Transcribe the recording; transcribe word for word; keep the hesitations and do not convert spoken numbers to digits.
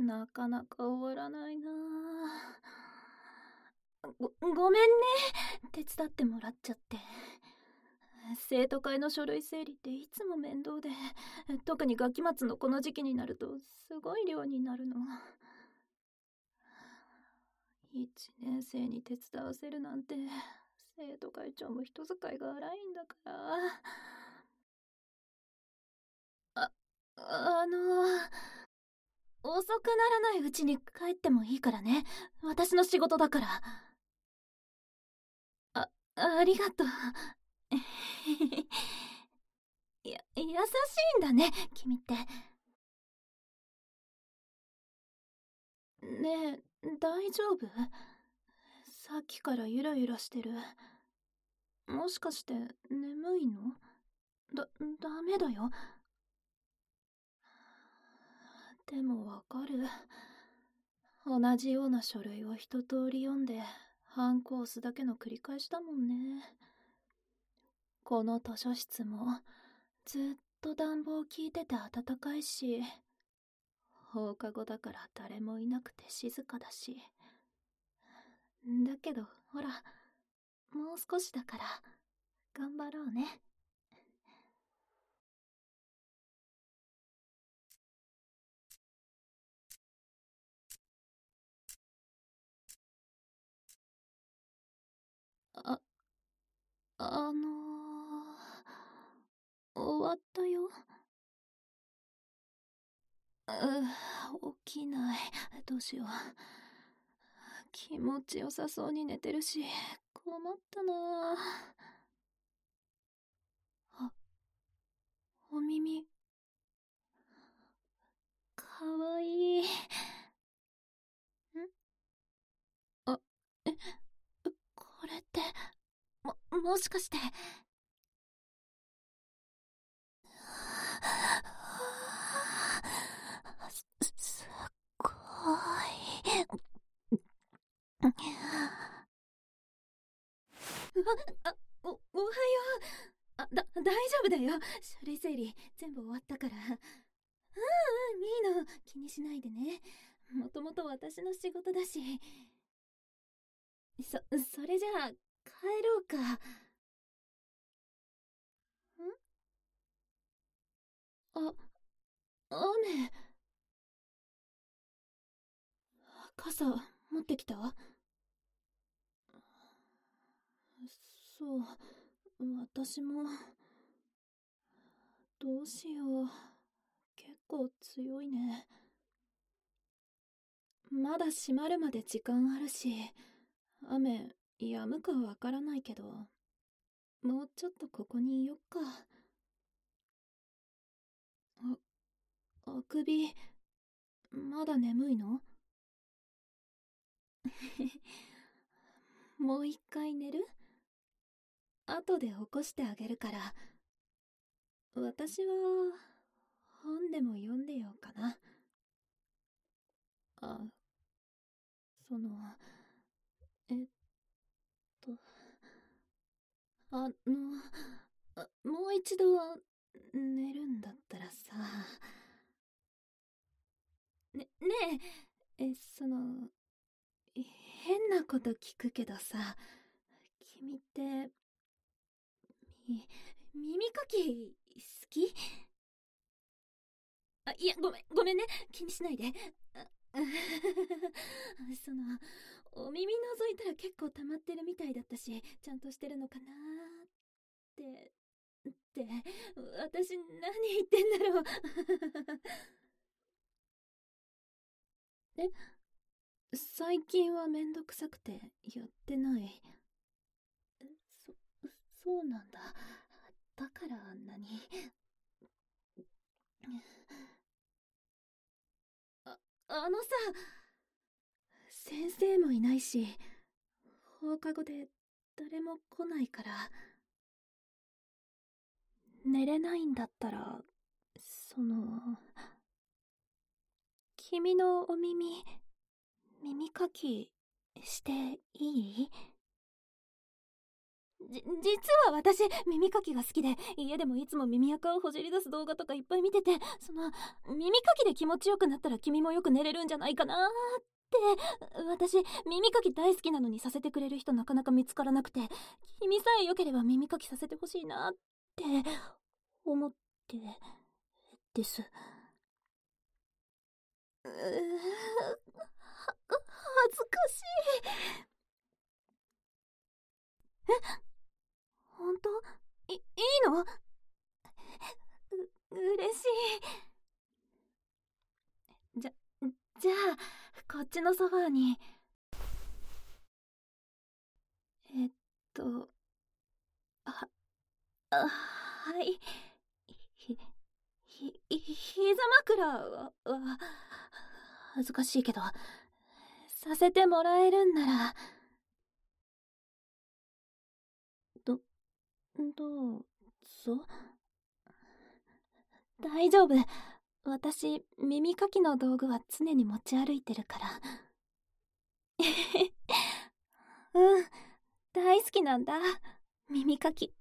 なかなか終わらないな。ご、ごめんね。手伝ってもらっちゃって。生徒会の書類整理っていつも面倒で、特に学期末のこの時期になるとすごい量になるの。一年生に手伝わせるなんて、生徒会長も人使いが荒いんだから。あ、あの、遅くならないうちに帰ってもいいからね。私の仕事だから。あ、ありがとう。や、優しいんだね、君って。ねえ、大丈夫？さっきからゆらゆらしてる。もしかして眠いの？だ、ダメだよ。でもわかる。同じような書類を一通り読んで、反抗すだけの繰り返しだもんね。この図書室も、ずっと暖房効いてて暖かいし、放課後だから誰もいなくて静かだし。だけど、ほら、もう少しだから、頑張ろうね。あ、あのー、終わったよ。う、起きない。どうしよう。気持ちよさそうに寝てるし、困ったな。あ、お耳。かわいい。ん？あ、え、これって、も、もしかして。す、すっごい。あ、お、おはよう。あ、だ、大丈夫だよ。書類整理全部終わったから。うんうん、いいの。気にしないでね。もともと私の仕事だし。そ、それじゃあ、帰ろうか。ん？あ、雨。傘、持ってきた？そう、私も。どうしよう。結構強いね。まだ閉まるまで時間あるし、雨、止むかわからないけど、もうちょっとここにいよっか。あ、あくび、まだ眠いの？もう一回寝る？後で起こしてあげるから。私は、本でも読んでようかな。あ、その、えっと、あの、あ、もう一度、寝るんだったらさ、ね、ねえ、え、その、変なこと聞くけどさ、君って、み、耳かき、好き？あ、いや、ごめん、ごめんね。気にしないで。あその、お耳覗いたら結構溜まってるみたいだったし、ちゃんとしてるのかなーって、って、私何言ってんだろう。え、最近はめんどくさくてやってない？そ、そうなんだ。だからあんなに。あ、あのさ、先生もいないし、放課後で誰も来ないから、寝れないんだったら、その、君のお耳、耳かきしていい？ じ、実は私、耳かきが好きで、家でもいつも耳垢をほじり出す動画とかいっぱい見てて、その、耳かきで気持ちよくなったら君もよく寝れるんじゃないかなーって。私、耳かき大好きなのにさせてくれる人なかなか見つからなくて、君さえ良ければ耳かきさせてほしいなって、思って、です。うー、は、恥ずかしい。え、本当？い、いいの？う、嬉しい。じゃ、じゃあ、こっちのソファーに。えっと、は、あ、はい。ひ、ひ、ひ、膝枕は、は、恥ずかしいけど、させてもらえるんなら、ど、どうぞ。大丈夫。私、耳かきの道具は常に持ち歩いてるから。うん、大好きなんだ。耳かき。